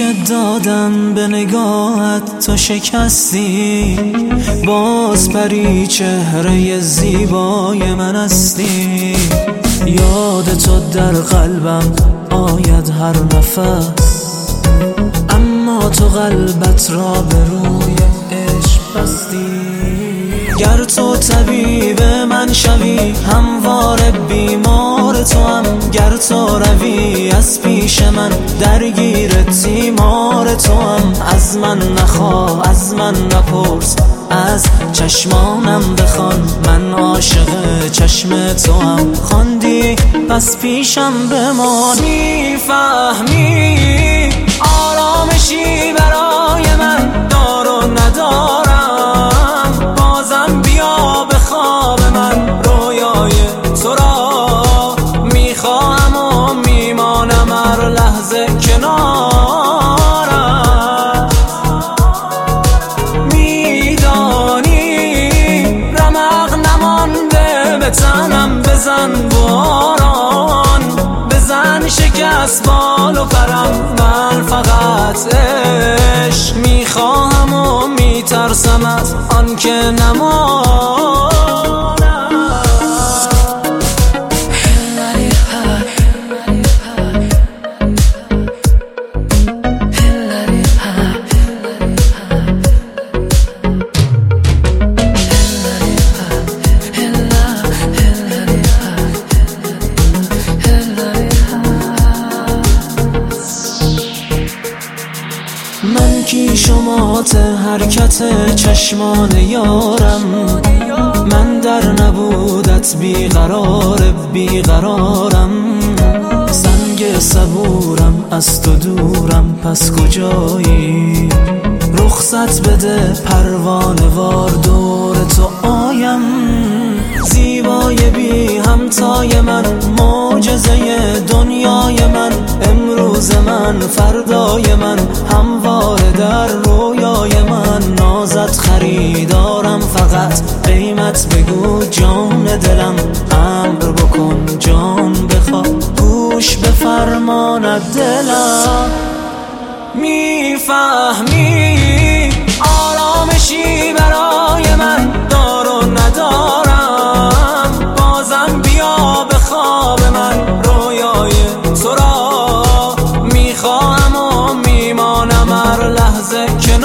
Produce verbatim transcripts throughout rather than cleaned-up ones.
دادم به نگاهت تو شکستی، باز پری چهره زیبای من هستی. یاد تو در قلبم آید هر نفس، اما تو قلبت را به روی عشق بستی. گر تو طبیب من شوی همواره بیمار تو هم، گر تو روی از پیش من درگیر تیمار تو هم. از من نخواه از من نپرس، از چشمانم بخوان من عاشق چشم تو هم. خواندی پس پیشم بمان، میفهمی آرامشی برای من دار و ندارم. بازم بیا به خواب من، رویای تو را میخواهم و میمانم هر لحظه کنارم. میدانی رمق نمانده به تنم، بزن باران بزن شکست بال و پرم. من فقط عشق میخواهم و میترسم از آن که نمانم. من کی شمات حرکت چشمان یارم، من در نبودت بیقرار بیقرارم. سنگ صبورم از تو دورم پس کجایی، رخصت بده پروانه وار دور تو آیم. زیبای بی همتای من، معجزه دنیای من، امروز من فردای من، همواره در رویای من. نازت خریدارم فقط قیمت بگو جان دلم، امر بکن جان بخوا گوش به فرمانت دلم. میفهمی آرامشی برای من دار و ندارم. بازم بیا به خواب من، رویای تو را میخواهم و میمانم هر لحظه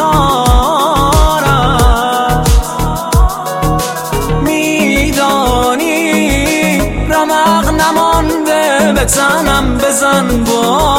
کنارم. میدانی رمق نمانده به تنم، بزن با